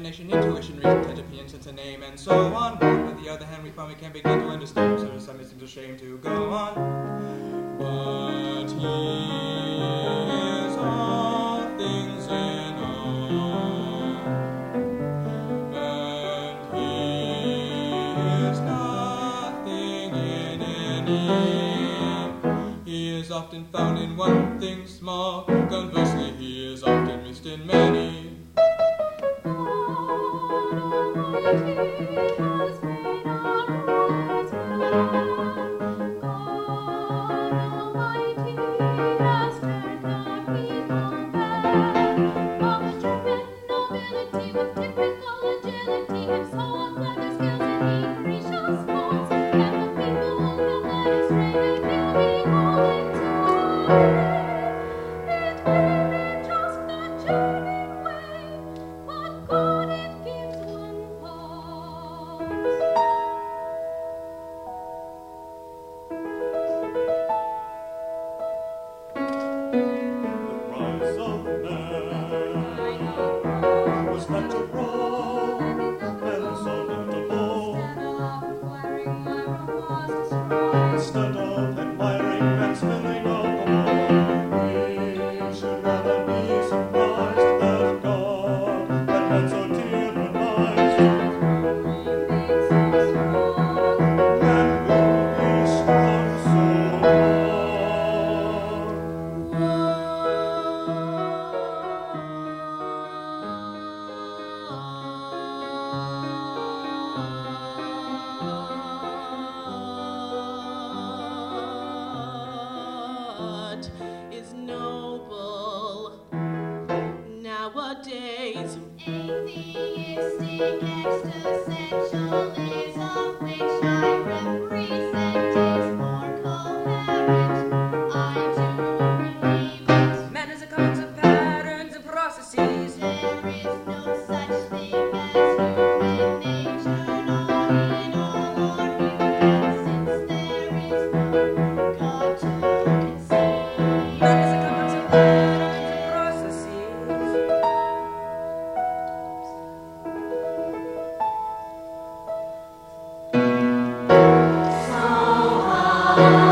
imagination, intuition, reason, touch, opinion, sense, a name, and so on. But on the other hand, we find we can't begin to understand, so some seems a shame to go on. But he is all things in all, and he is nothing in any. He is often found in one thing small, conversely he is often missed in many. Is noble nowadays. Atheistic existentialism, which I represent, is more coherent. I do believe it. Man is a commons of patterns and processes. There is no such thing as human nature, nor in all our humans, since there is no God to conceive. Man is a commons of patterns and processes. So